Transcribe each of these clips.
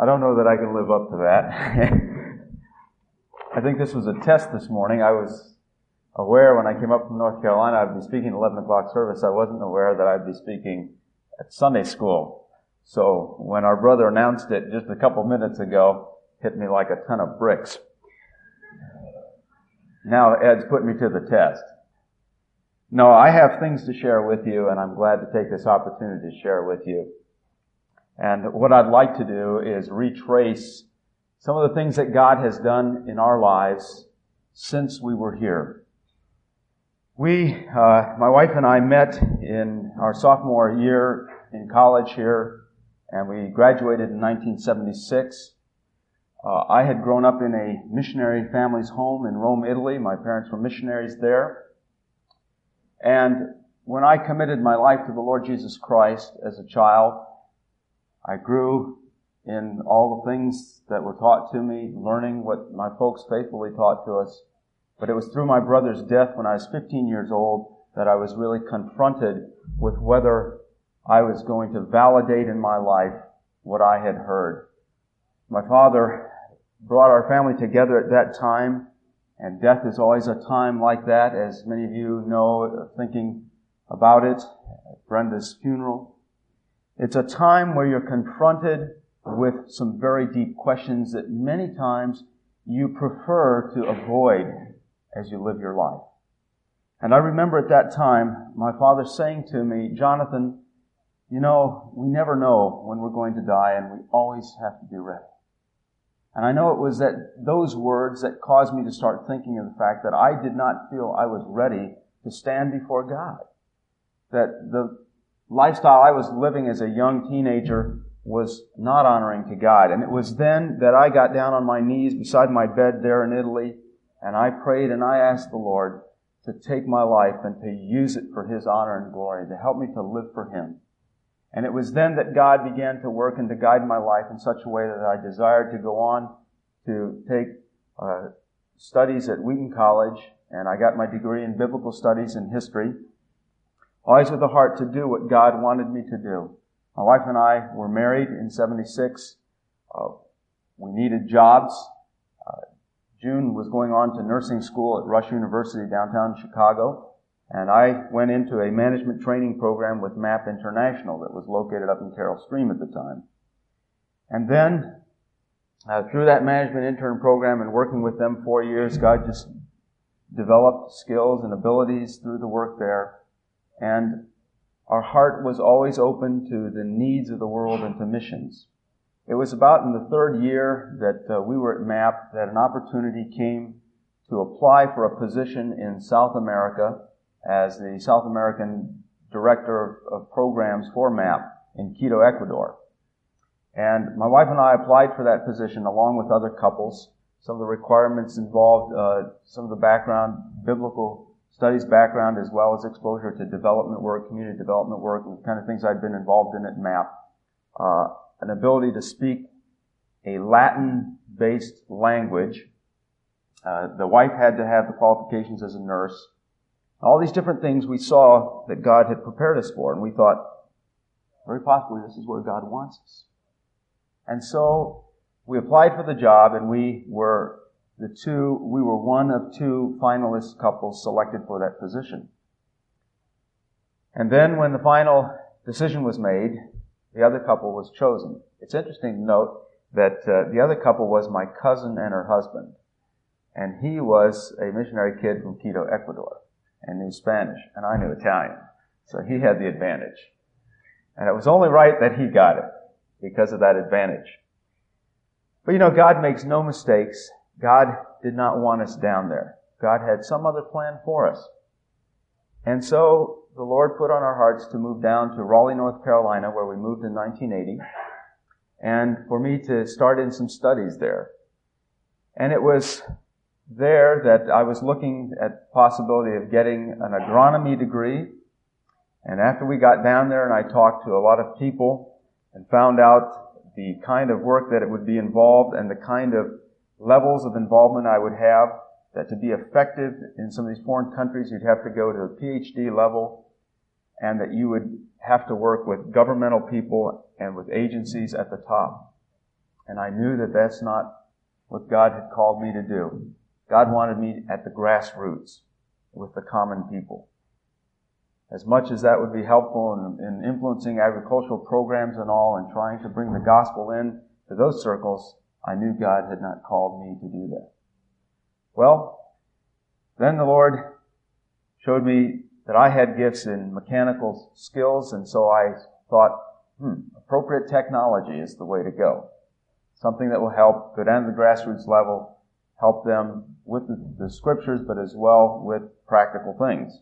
I don't know that I can live up to that. I think this was a test this morning. I was aware when I came up from North Carolina I'd be speaking at 11 o'clock service. I wasn't aware that I'd be speaking at Sunday school. So when our brother announced it just a couple minutes ago, it hit me like a ton of bricks. Now Ed's put me to the test. No, I have things to share with you, and I'm glad to take this opportunity to share with you. And what I'd like to do is retrace some of the things that God has done in our lives since we were here. My wife and I met in our sophomore year in college here, and we graduated in 1976. I had grown up in a missionary family's home in Rome, Italy. My parents were missionaries there. And when I committed my life to the Lord Jesus Christ as a child, I grew in all the things that were taught to me, learning what my folks faithfully taught to us. But it was through my brother's death when I was 15 years old that I was really confronted with whether I was going to validate in my life what I had heard. My father brought our family together at that time, and death is always a time like that, as many of you know, thinking about it, at Brenda's funeral. It's a time where you're confronted with some very deep questions that many times you prefer to avoid as you live your life. And I remember at that time, my father saying to me, "Jonathan, you know, we never know when we're going to die, and we always have to be ready." And I know it was those words that caused me to start thinking of the fact that I did not feel I was ready to stand before God. That the lifestyle I was living as a young teenager was not honoring to God. And it was then that I got down on my knees beside my bed there in Italy, and I prayed and I asked the Lord to take my life and to use it for His honor and glory, to help me to live for Him. And it was then that God began to work and to guide my life in such a way that I desired to go on to take studies at Wheaton College, and I got my degree in biblical studies and history, always with a heart to do what God wanted me to do. My wife and I were married in 76. We needed jobs. June was going on to nursing school at Rush University downtown Chicago. And I went into a management training program with MAP International that was located up in Carroll Stream at the time. And then, through that management intern program and working with them 4 years, God just developed skills and abilities through the work there. And our heart was always open to the needs of the world and to missions. It was about in the third year that we were at MAP that an opportunity came to apply for a position in South America as the South American Director of Programs for MAP in Quito, Ecuador. And my wife and I applied for that position along with other couples. Some of the requirements involved some of the background, biblical studies background, as well as exposure to development work, community development work, and the kind of things I'd been involved in at MAP. An ability to speak a Latin-based language. The wife had to have the qualifications as a nurse. All these different things we saw that God had prepared us for, and we thought, very possibly this is where God wants us. And so we applied for the job, and we were one of two finalist couples selected for that position. And then when the final decision was made, the other couple was chosen. It's interesting to note that the other couple was my cousin and her husband. And he was a missionary kid from Quito, Ecuador, and knew Spanish, and I knew Italian. So he had the advantage. And it was only right that he got it because of that advantage. But you know, God makes no mistakes. God did not want us down there. God had some other plan for us. And so the Lord put on our hearts to move down to Raleigh, North Carolina, where we moved in 1980, and for me to start in some studies there. And it was there that I was looking at the possibility of getting an agronomy degree. And after we got down there and I talked to a lot of people and found out the kind of work that it would be involved and the kind of levels of involvement I would have, that to be effective in some of these foreign countries, you'd have to go to a PhD level, and that you would have to work with governmental people and with agencies at the top. And I knew that that's not what God had called me to do. God wanted me at the grassroots with the common people. As much as that would be helpful in influencing agricultural programs and all and trying to bring the gospel in to those circles, I knew God had not called me to do that. Well, then the Lord showed me that I had gifts in mechanical skills, and so I thought, appropriate technology is the way to go. Something that will help go down to the grassroots level, help them with the scriptures, but as well with practical things.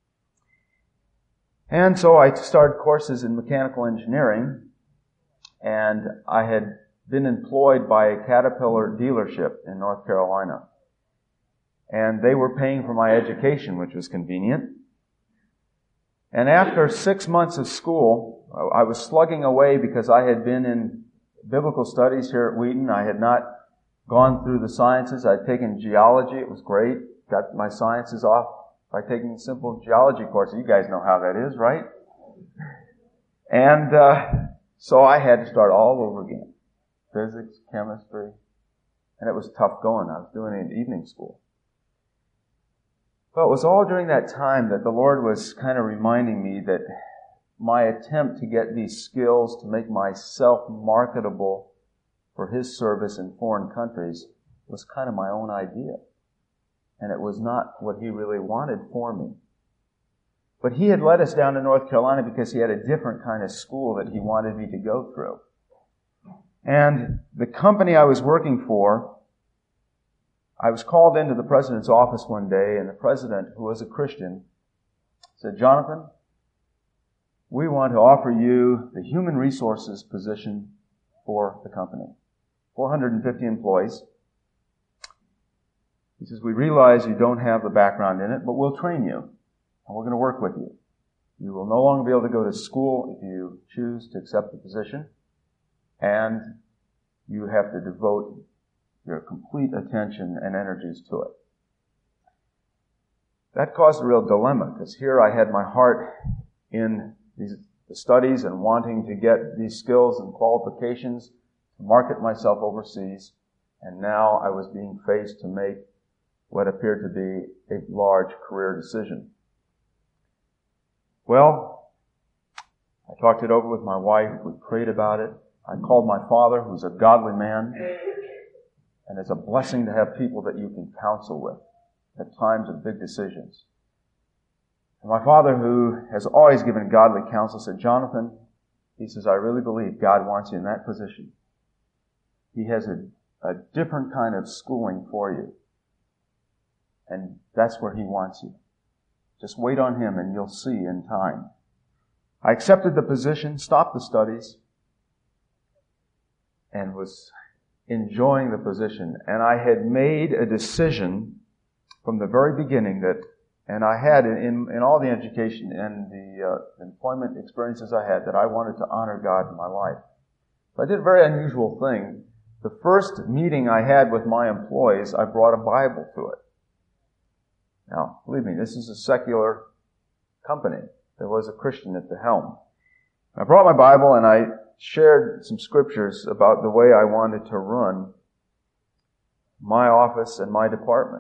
And so I started courses in mechanical engineering, and I had been employed by a Caterpillar dealership in North Carolina. And they were paying for my education, which was convenient. And after 6 months of school, I was slugging away because I had been in biblical studies here at Wheaton. I had not gone through the sciences. I'd taken geology. It was great. Got my sciences off by taking a simple geology course. You guys know how that is, right? And so I had to start all over again. Physics, chemistry. And it was tough going. I was doing it in evening school. But it was all during that time that the Lord was kind of reminding me that my attempt to get these skills to make myself marketable for His service in foreign countries was kind of my own idea. And it was not what He really wanted for me. But He had led us down to North Carolina because He had a different kind of school that He wanted me to go through. And the company I was working for, I was called into the president's office one day, and the president, who was a Christian, said, "Jonathan, we want to offer you the human resources position for the company. 450 employees. He says, we realize you don't have the background in it, but we'll train you, and we're going to work with you. You will no longer be able to go to school if you choose to accept the position, and you have to devote your complete attention and energies to it." That caused a real dilemma, because here I had my heart in the studies and wanting to get these skills and qualifications to market myself overseas, and now I was being faced to make what appeared to be a large career decision. Well, I talked it over with my wife. We prayed about it. I called my father, who's a godly man, and it's a blessing to have people that you can counsel with at times of big decisions. And my father, who has always given godly counsel, said, "Jonathan," he says, "I really believe God wants you in that position. He has a different kind of schooling for you. And that's where He wants you. Just wait on Him and you'll see in time." I accepted the position, stopped the studies, and was enjoying the position. And I had made a decision from the very beginning that, and I had in all the education and the employment experiences I had, that I wanted to honor God in my life. So I did a very unusual thing. The first meeting I had with my employees, I brought a Bible to it. Now, believe me, this is a secular company. There was a Christian at the helm. I brought my Bible and I shared some scriptures about the way I wanted to run my office and my department.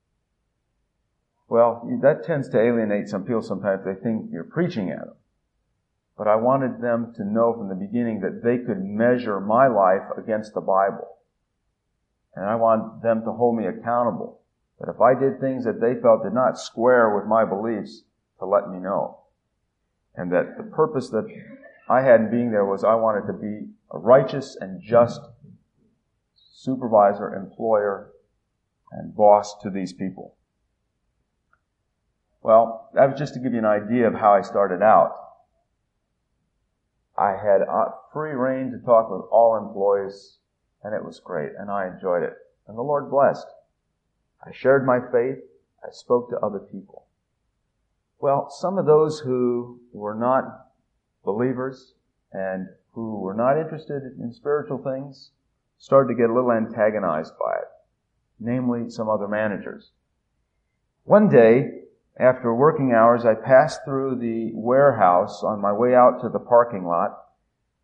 Well, that tends to alienate some people sometimes. They think you're preaching at them. But I wanted them to know from the beginning that they could measure my life against the Bible. And I want them to hold me accountable. That if I did things that they felt did not square with my beliefs, to let me know. And that the purpose that I had in being there was I wanted to be a righteous and just supervisor, employer, and boss to these people. Well, that was just to give you an idea of how I started out. I had free rein to talk with all employees, and it was great, and I enjoyed it. And the Lord blessed. I shared my faith. I spoke to other people. Well, some of those who were not believers and who were not interested in spiritual things started to get a little antagonized by it, namely some other managers. One day, after working hours, I passed through the warehouse on my way out to the parking lot,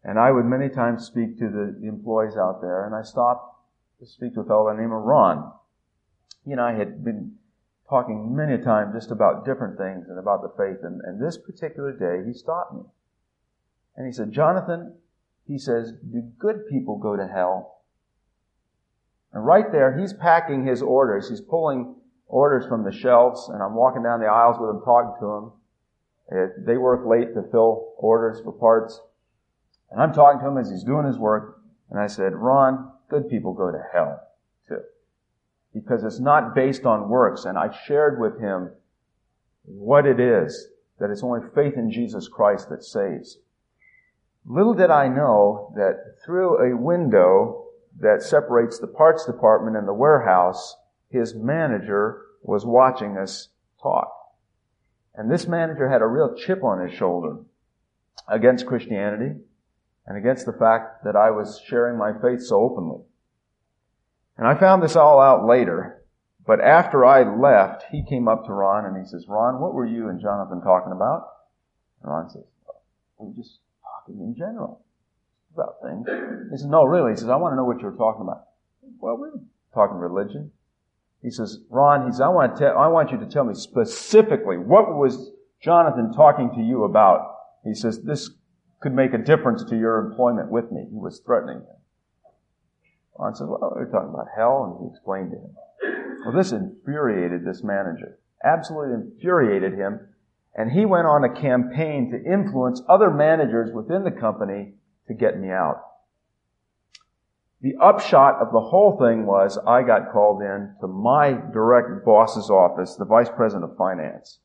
And I would many times speak to the employees out there, and I stopped to speak to a fellow by the name of Ron. He and I had been talking many times just about different things and about the faith. And this particular day, he stopped me. And he said, Jonathan, he says, do good people go to hell? And right there, he's packing his orders. He's pulling orders from the shelves, and I'm walking down the aisles with him, talking to him. They work late to fill orders for parts. And I'm talking to him as he's doing his work. And I said, Ron, good people go to hell, too. Because it's not based on works. And I shared with him what it is, that it's only faith in Jesus Christ that saves. Little did I know that through a window that separates the parts department and the warehouse, his manager was watching us talk. And this manager had a real chip on his shoulder against Christianity and against the fact that I was sharing my faith so openly. And I found this all out later, but after I left, he came up to Ron and he says, Ron, what were you and Jonathan talking about? And Ron says, we were just talking in general about things. He says, no, really. He says, I want to know what you were talking about. Well, we were talking religion. He says, Ron, he says, I want you to tell me specifically, what was Jonathan talking to you about? He says, this could make a difference to your employment with me. He was threatening him. Ron said, well, we were talking about hell, and he explained to him. Well, this infuriated this manager. Absolutely infuriated him. And he went on a campaign to influence other managers within the company to get me out. The upshot of the whole thing was I got called in to my direct boss's office, the vice president of finance.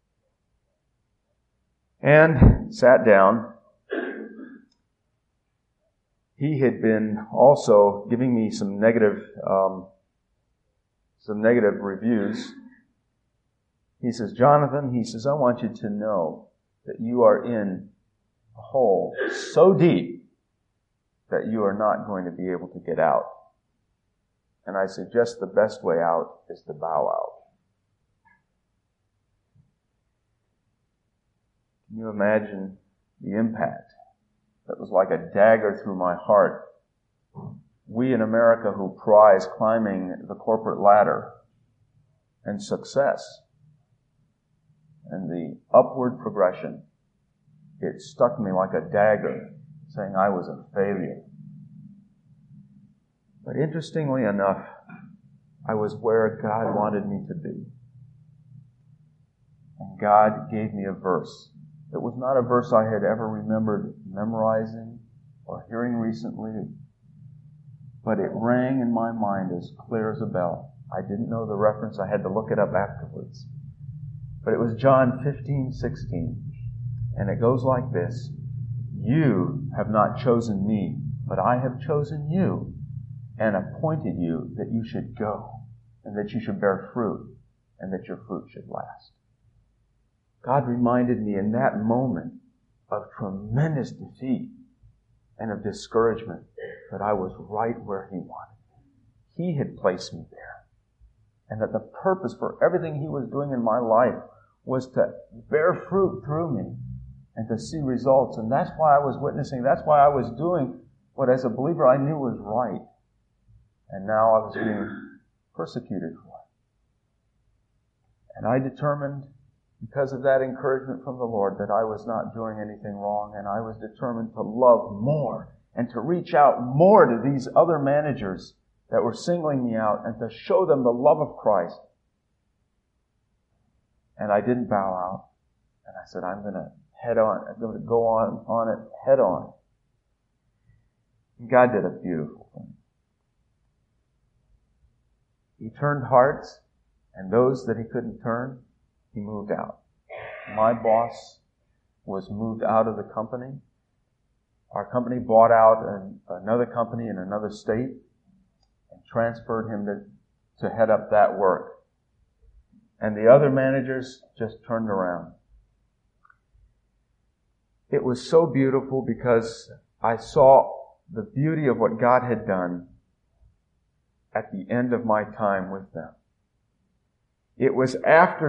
And sat down. He had been also giving me some negative reviews. He says, Jonathan, he says, I want you to know that you are in a hole so deep that you are not going to be able to get out. And I suggest the best way out is to bow out. Can you imagine the impact? That was like a dagger through my heart. We in America who prize climbing the corporate ladder and success and the upward progression, it stuck me like a dagger, saying I was a failure. But interestingly enough, I was where God wanted me to be. And God gave me a verse. It was not a verse I had ever remembered memorizing or hearing recently, but it rang in my mind as clear as a bell. I didn't know the reference. I had to look it up afterwards. But it was John 15:16. And it goes like this. You have not chosen me, but I have chosen you and appointed you that you should go and that you should bear fruit and that your fruit should last. God reminded me in that moment of tremendous defeat and of discouragement that I was right where He wanted me. He had placed me there. And that the purpose for everything He was doing in my life was to bear fruit through me and to see results. And that's why I was witnessing. That's why I was doing what as a believer I knew was right. And now I was being persecuted for it. And I determined, because of that encouragement from the Lord, that I was not doing anything wrong, and I was determined to love more and to reach out more to these other managers that were singling me out and to show them the love of Christ. And I didn't bow out. And I said, I'm going to go on it head on. And God did a beautiful thing. He turned hearts, and those that He couldn't turn, He moved out. My boss was moved out of the company. Our company bought out another company in another state and transferred him to head up that work. And the other managers just turned around. It was so beautiful because I saw the beauty of what God had done at the end of my time with them. It was after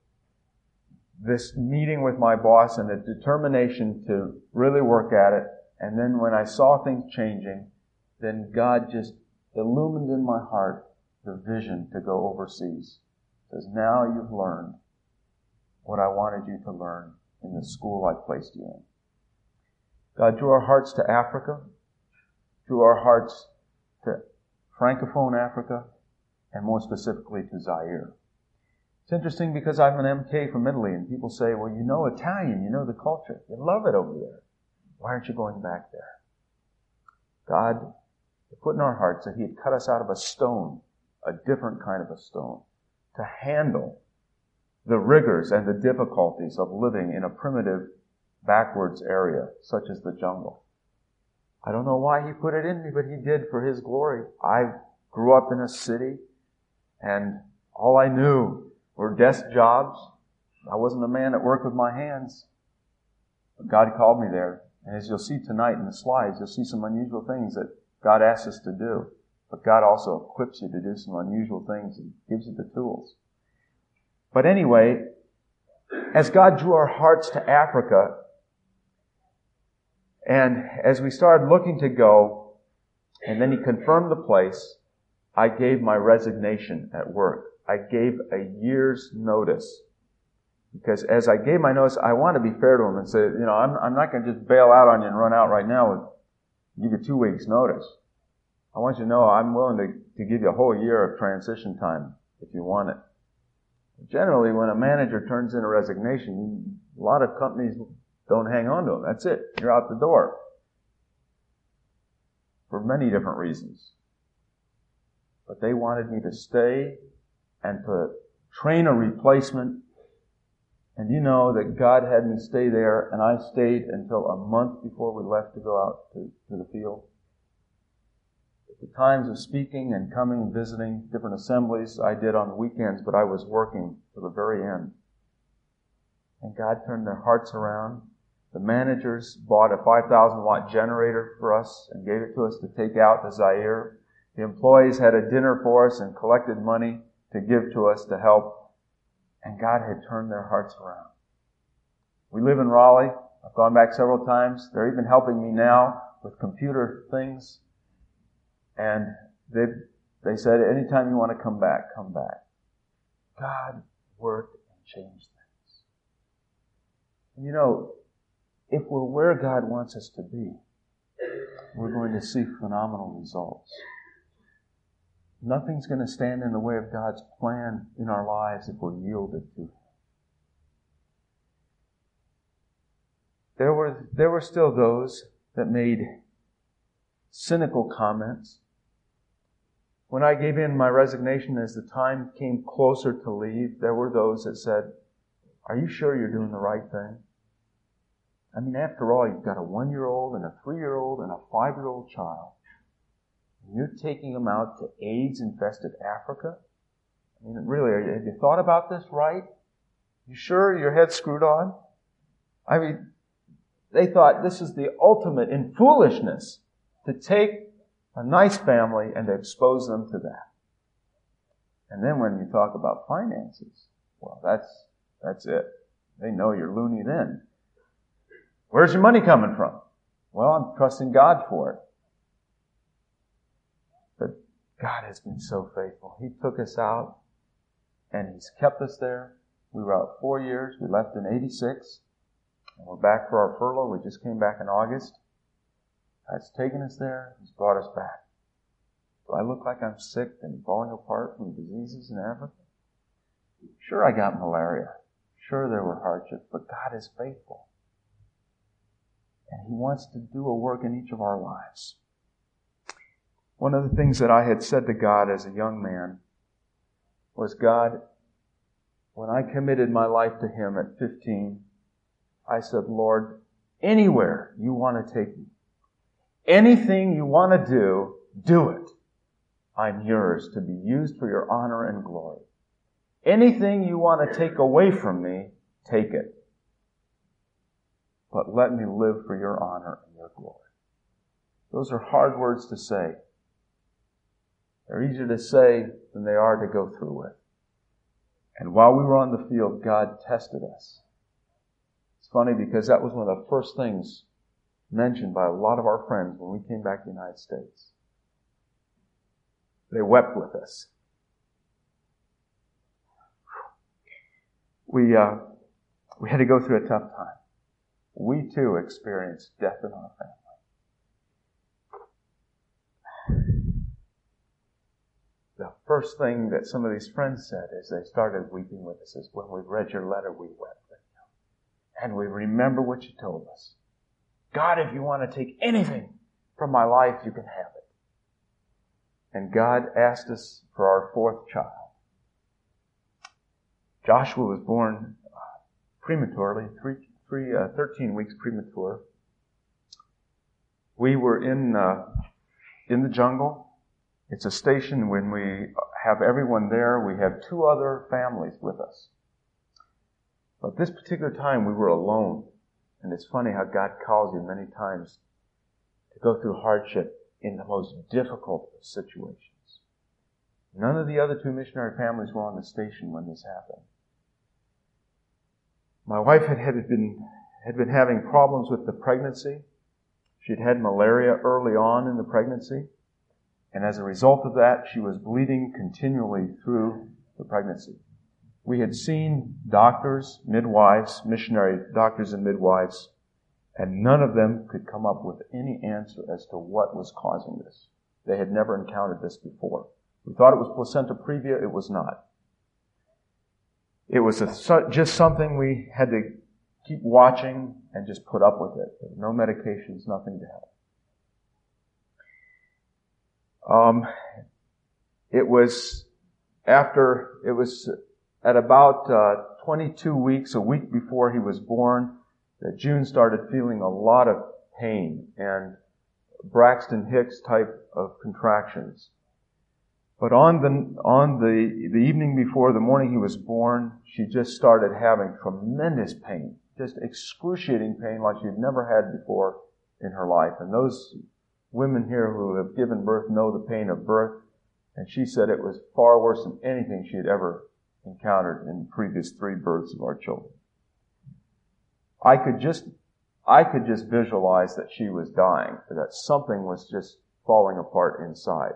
this meeting with my boss and a determination to really work at it, And then when I saw things changing, then God just illumined in my heart the vision to go overseas. He says, now you've learned what I wanted you to learn in the school I placed you in. God drew our hearts to Africa, drew our hearts to Francophone Africa, and more specifically to Zaire. It's interesting because I'm an MK from Italy, and people say, well, you know Italian, you know the culture. You love it over there. Why aren't you going back there? God put in our hearts that He had cut us out of a stone, a different kind of a stone, to handle the rigors and the difficulties of living in a primitive, backwards area, such as the jungle. I don't know why He put it in me, but He did for His glory. I grew up in a city, and all I knew were desk jobs. I wasn't a man that worked with my hands. But God called me there. And as you'll see tonight in the slides, you'll see some unusual things that God asks us to do. But God also equips you to do some unusual things and gives you the tools. But anyway, as God drew our hearts to Africa, and as we started looking to go, and then He confirmed the place, I gave my resignation at work. I gave a year's notice. Because as I gave my notice, I want to be fair to Him and say, I'm not going to just bail out on you and run out right now and give you 2 weeks notice. I want you to know I'm willing to give you a whole year of transition time if you want it. Generally, when a manager turns in a resignation, a lot of companies don't hang on to them. That's it. You're out the door. For many different reasons. But they wanted me to stay and to train a replacement. And you know that God had me stay there, and I stayed until a month before we left to go out to the field. At the times of speaking and coming and visiting different assemblies, I did on the weekends, but I was working to the very end. And God turned their hearts around. The managers bought a 5,000 watt generator for us and gave it to us to take out to Zaire. The employees had a dinner for us and collected money to give to us to help. And God had turned their hearts around. We live in Raleigh. I've gone back several times. They're even helping me now with computer things. And they said, anytime you want to come back, come back. God worked and changed things. And if we're where God wants us to be, we're going to see phenomenal results. Nothing's going to stand in the way of God's plan in our lives if we're yielded to Him. There were still those that made cynical comments. When I gave in my resignation as the time came closer to leave, there were those that said, are you sure you're doing the right thing? I mean, after all, you've got a 1-year-old and a 3-year-old and a 5-year-old child. You're taking them out to AIDS-infested Africa? I mean, really, have you thought about this right? You sure your head's screwed on? I mean, they thought this is the ultimate in foolishness to take a nice family and to expose them to that. And then when you talk about finances, well, that's it. They know you're loony then. Where's your money coming from? Well, I'm trusting God for it. But God has been so faithful. He took us out and He's kept us there. We were out 4 years. We left in 86. And we're back for our furlough. We just came back in August. God's taken us there. He's brought us back. Do I look like I'm sick and falling apart from diseases in Africa? Sure, I got malaria. Sure, there were hardships, but God is faithful. And He wants to do a work in each of our lives. One of the things that I had said to God as a young man was, God, when I committed my life to Him at 15, I said, Lord, anywhere you want to take me, anything you want to do, do it. I'm yours to be used for your honor and glory. Anything you want to take away from me, take it. But let me live for your honor and your glory. Those are hard words to say. They're easier to say than they are to go through with. And while we were on the field, God tested us. It's funny because that was one of the first things mentioned by a lot of our friends when we came back to the United States. They wept with us. We had to go through a tough time. We too experienced death in our family. The first thing that some of these friends said as they started weeping with us is, when we read your letter, we wept with you. And we remember what you told us. God, if you want to take anything from my life, you can have it. And God asked us for our fourth child. Joshua was born prematurely, 13 weeks premature. We were in the jungle. It's a station when we have everyone there. We have 2 other families with us. But this particular time we were alone. And it's funny how God calls you many times to go through hardship in the most difficult of situations. None of the other 2 missionary families were on the station when this happened. My wife had been having problems with the pregnancy. She'd had malaria early on in the pregnancy. And as a result of that, she was bleeding continually through the pregnancy. We had seen doctors, midwives, missionary doctors and midwives, and none of them could come up with any answer as to what was causing this. They had never encountered this before. We thought it was placenta previa. It was not. It was just something we had to keep watching and just put up with it. No medications, nothing to help. It was at about 22 weeks, a week before he was born, that June started feeling a lot of pain and Braxton Hicks type of contractions. But on the evening before the morning he was born, she just started having tremendous pain, just excruciating pain like she'd never had before in her life. And those women here who have given birth know the pain of birth. And she said it was far worse than anything she had ever encountered in the previous 3 births of our children. I could just visualize that she was dying, that something was just falling apart inside.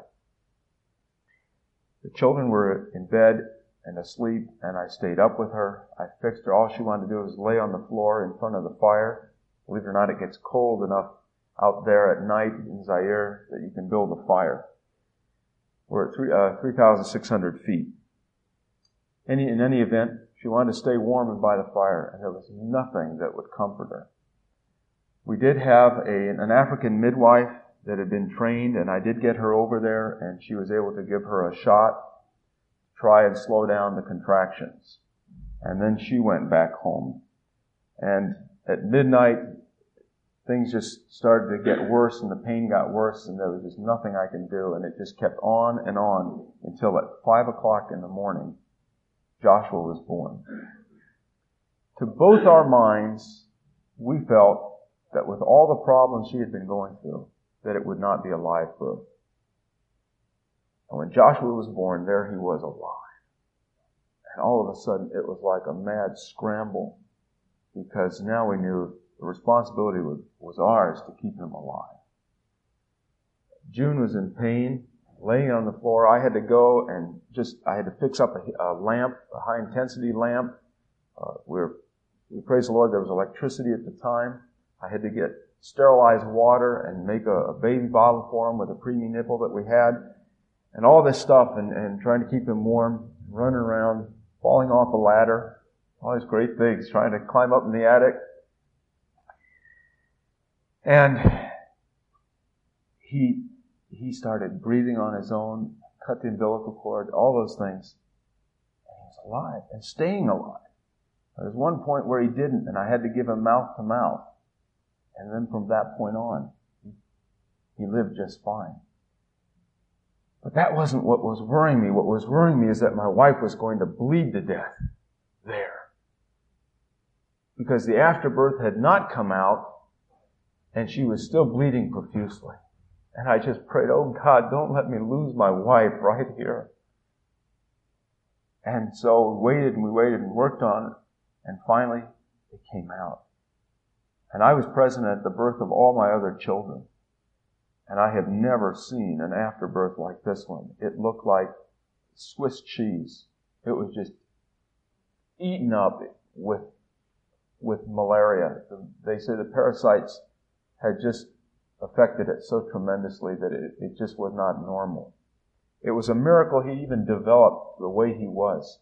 The children were in bed and asleep, and I stayed up with her. I fixed her. All she wanted to do was lay on the floor in front of the fire. Believe it or not, it gets cold enough out there at night in Zaire that you can build a fire. We're at 3,600 feet. In any event, she wanted to stay warm and by the fire, and there was nothing that would comfort her. We did have an African midwife that had been trained, and I did get her over there, and she was able to give her a shot, try and slow down the contractions. And then she went back home. And at midnight, things just started to get worse, and the pain got worse, and there was just nothing I could do, and it just kept on and on until at 5 o'clock in the morning, Joshua was born. To both our minds, we felt that with all the problems she had been going through, that it would not be a live birth. And when Joshua was born, there he was alive. And all of a sudden, it was like a mad scramble, because now we knew the responsibility was ours to keep him alive. June was in pain, laying on the floor. I had to go and I had to fix up a lamp, a high-intensity lamp. We praise the Lord, there was electricity at the time. I had to get sterilized water and make a baby bottle for him with a preemie nipple that we had. And all this stuff and trying to keep him warm, running around, falling off a ladder, all these great things, trying to climb up in the attic. And he started breathing on his own, cut the umbilical cord, all those things. And he was alive and staying alive. There was one point where he didn't, and I had to give him mouth to mouth. And then from that point on, he lived just fine. But that wasn't what was worrying me. What was worrying me is that my wife was going to bleed to death there. Because the afterbirth had not come out, and she was still bleeding profusely. And I just prayed, oh God, don't let me lose my wife right here. And so we waited and worked on it, and finally it came out. And I was present at the birth of all my other children. And I have never seen an afterbirth like this one. It looked like Swiss cheese. It was just eaten up with malaria. They say the parasites had just affected it so tremendously that it just was not normal. It was a miracle he even developed the way he was.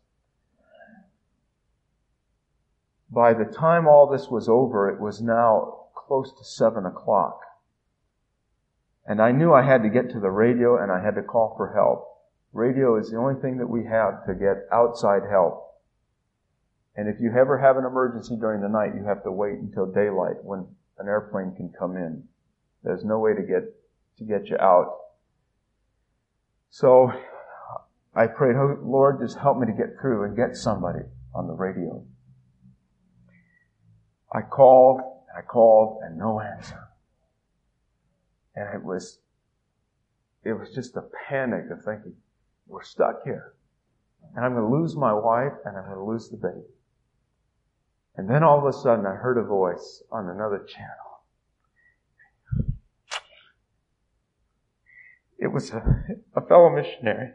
By the time all this was over, it was now close to 7 o'clock. And I knew I had to get to the radio and I had to call for help. Radio is the only thing that we have to get outside help. And if you ever have an emergency during the night, you have to wait until daylight when an airplane can come in. There's no way to get you out. So I prayed, oh, Lord, just help me to get through and get somebody on the radio. I called, and no answer. And it was just a panic of thinking, we're stuck here. And I'm going to lose my wife, and I'm going to lose the baby. And then all of a sudden, I heard a voice on another channel. It was a fellow missionary.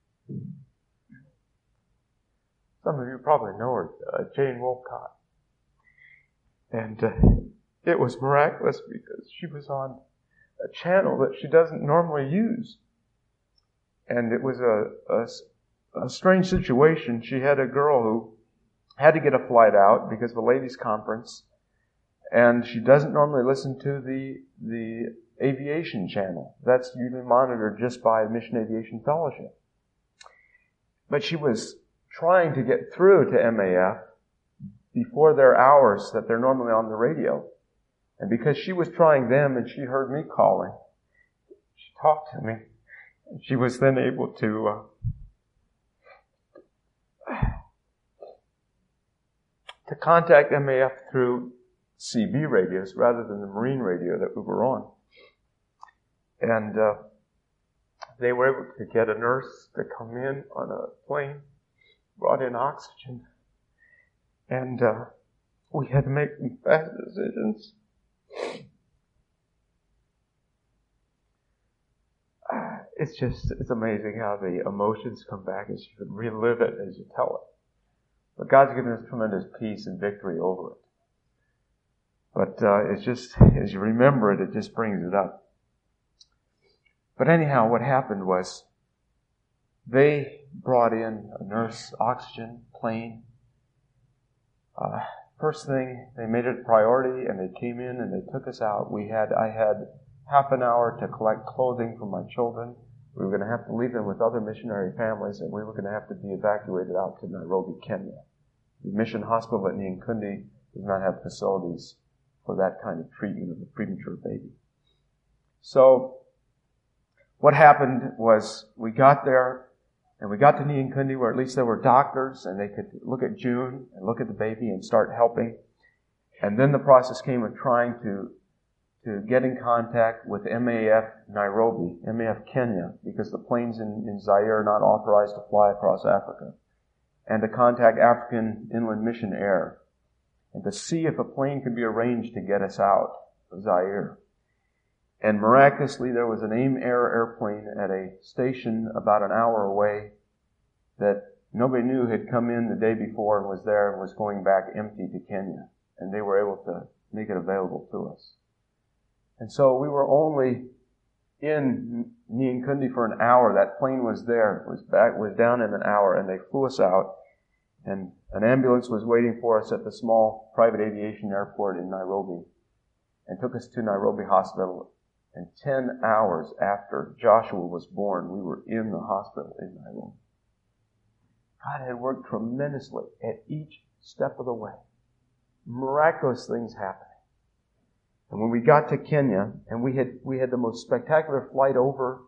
Some of you probably know her, Jane Wolcott. And it was miraculous because she was on a channel that she doesn't normally use. And it was a strange situation. She had a girl who had to get a flight out because of a ladies' conference. And she doesn't normally listen to the aviation channel. That's usually monitored just by Mission Aviation Fellowship. But she was trying to get through to MAF before their hours that they're normally on the radio. And because she was trying them and she heard me calling, she talked to me. And she was then able to contact MAF through CB radios rather than the Marine radio that we were on. And they were able to get a nurse to come in on a plane, brought in oxygen, and we had to make some fast decisions. It's amazing how the emotions come back as you relive it as you tell it. But God's given us tremendous peace and victory over it. But it's just, as you remember it, it just brings it up. But anyhow, what happened was they brought in a nurse, oxygen, plane. First thing, they made it a priority and they came in and they took us out. I had half an hour to collect clothing for my children. We were going to have to leave them with other missionary families and we were going to have to be evacuated out to Nairobi, Kenya. The mission hospital at Nyankundi does not have facilities for that kind of treatment of a premature baby. So, what happened was we got there and we got to Nyankundi where at least there were doctors and they could look at June and look at the baby and start helping. And then the process came of trying to get in contact with MAF Nairobi, MAF Kenya, because the planes in Zaire are not authorized to fly across Africa, and to contact African Inland Mission Air and to see if a plane could be arranged to get us out of Zaire. And miraculously, there was an AIM Air airplane at a station about an hour away that nobody knew had come in the day before and was there and was going back empty to Kenya. And they were able to make it available to us. And so we were only in Nyankundi for an hour. That plane was there, was down in an hour, and they flew us out. And an ambulance was waiting for us at the small private aviation airport in Nairobi and took us to Nairobi Hospital. And 10 hours after Joshua was born, we were in the hospital in Nairobi. God had worked tremendously at each step of the way. Miraculous things happening. And when we got to Kenya, and we had the most spectacular flight over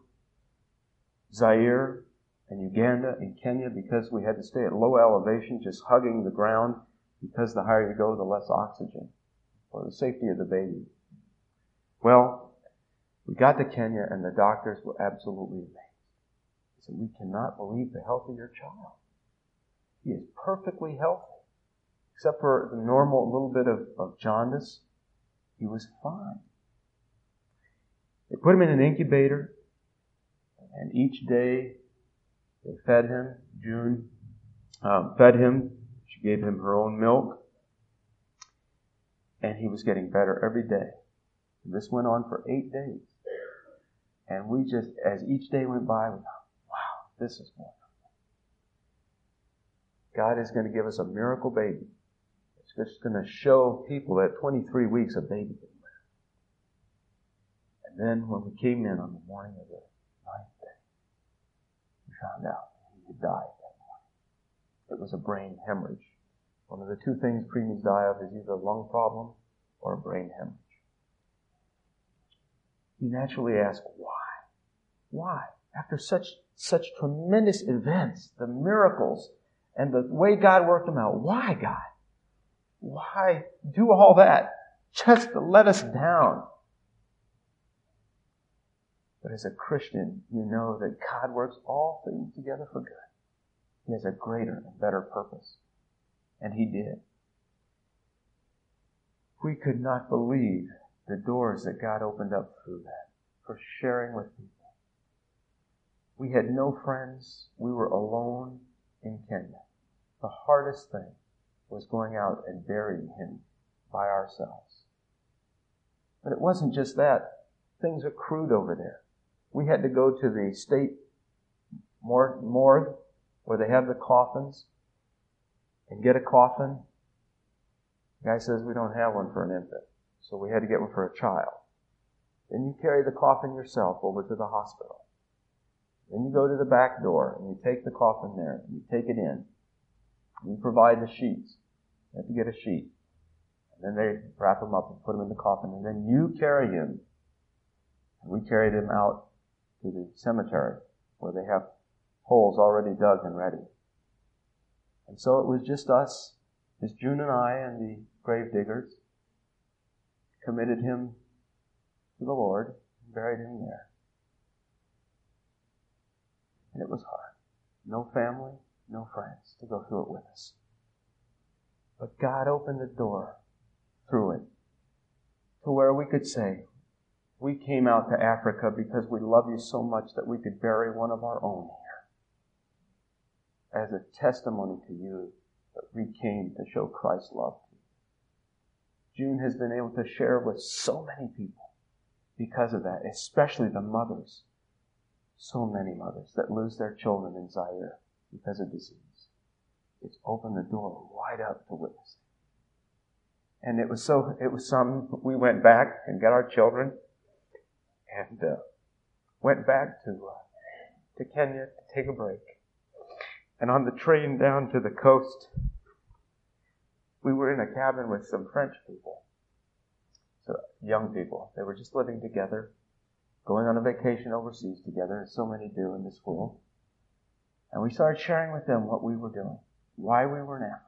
Zaire and Uganda and Kenya because we had to stay at low elevation, just hugging the ground, because the higher you go, the less oxygen for the safety of the baby. Well, we got to Kenya and the doctors were absolutely amazed. They said, we cannot believe the health of your child. He is perfectly healthy, except for the normal little bit of jaundice. He was fine. They put him in an incubator, And each day they fed him. June fed him. She gave him her own milk. And he was getting better every day. And this went on for 8 days. And we just, as each day went by, we thought, wow, this is wonderful. God is going to give us a miracle baby. It's just going to show people that 23 weeks a baby can live. And then when we came in on the morning of the 9th day, we found out he had died that morning. It was a brain hemorrhage. One of the two things preemies die of is either a lung problem or a brain hemorrhage. You naturally ask, why? Why? After such tremendous events, the miracles, and the way God worked them out, why, God? Why do all that just to let us down? But as a Christian, you know that God works all things together for good. He has a greater and better purpose. And He did. We could not believe the doors that God opened up through that for sharing with people. We had no friends. We were alone in Kenya. The hardest thing was going out and burying him by ourselves. But it wasn't just that. Things accrued over there. We had to go to the state morgue where they have the coffins and get a coffin. The guy says we don't have one for an infant, so we had to get one for a child. Then you carry the coffin yourself over to the hospital. Then you go to the back door and you take the coffin there and you take it in. You provide the sheets. You have to get a sheet. And then they wrap him up and put him in the coffin, and then you carry him. And we carried him out to the cemetery where they have holes already dug and ready. And so it was just us, just June and I and the grave diggers, committed him to the Lord and buried him there. And it was hard. No family, no friends to go through it with us. But God opened the door through it to where we could say, we came out to Africa because we love you so much that we could bury one of our own here as a testimony to you that we came to show Christ's love to you. June has been able to share with so many people because of that, especially the mothers. So many mothers that lose their children in Zaire because of disease. It's opened the door wide up to witnessing. And it was we went back and got our children and went back to Kenya to take a break. And on the train down to the coast, we were in a cabin with some French people. So young people. They were just living together, going on a vacation overseas together, as so many do in this world. And we started sharing with them what we were doing, why we were in Africa.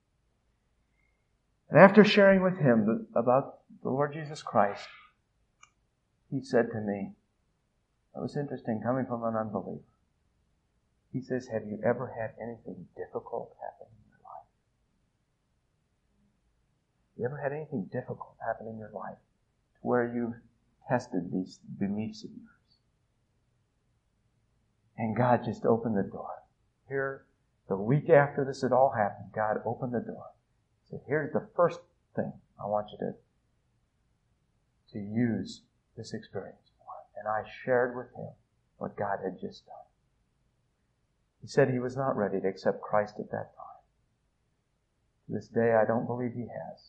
And after sharing with him about the Lord Jesus Christ, he said to me, it was interesting coming from an unbeliever. He says, have you ever had anything difficult happen in your life? You ever had anything difficult happen in your life to where you tested these beliefs of yours? And God just opened the door. Here, the week after this had all happened, God opened the door. He said, here's the first thing I want you to use this experience for. And I shared with him what God had just done. He said he was not ready to accept Christ at that time. To this day, I don't believe he has.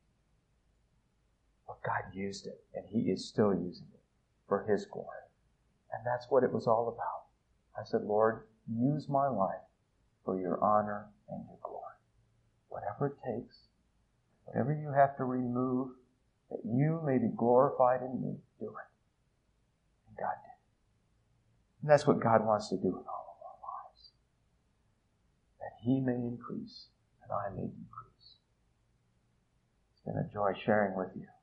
But God used it, and he is still using it for his glory. And that's what it was all about. I said, Lord, use my life for your honor and your glory. Whatever it takes, whatever you have to remove, that you may be glorified in me, do it. And God did. And that's what God wants to do in all of our lives. That he may increase and I may decrease. It's been a joy sharing with you.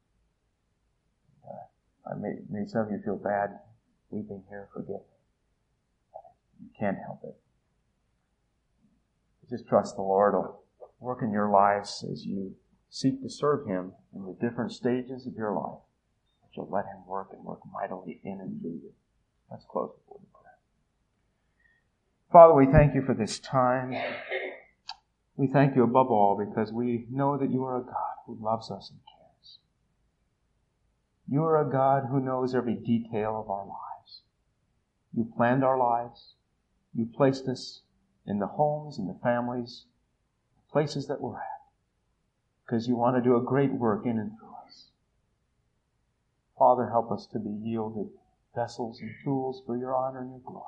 I made some of you feel bad weeping here. Forgive me. You can't help it. Just trust the Lord will work in your lives as you seek to serve Him in the different stages of your life, that you'll let Him work and work mightily in and through you. Let's close with a word of prayer. Father, we thank you for this time. We thank you above all because we know that you are a God who loves us and cares. You are a God who knows every detail of our lives. You planned our lives. You placed us in the homes and the families, the places that we're at, because you want to do a great work in and through us. Father, help us to be yielded vessels and tools for your honor and your glory.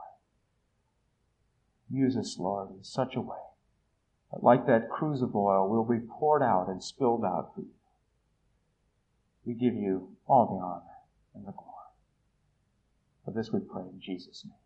Use us, Lord, in such a way that like that cruse of oil will be poured out and spilled out for you. We give you all the honor and the glory. For this we pray in Jesus' name.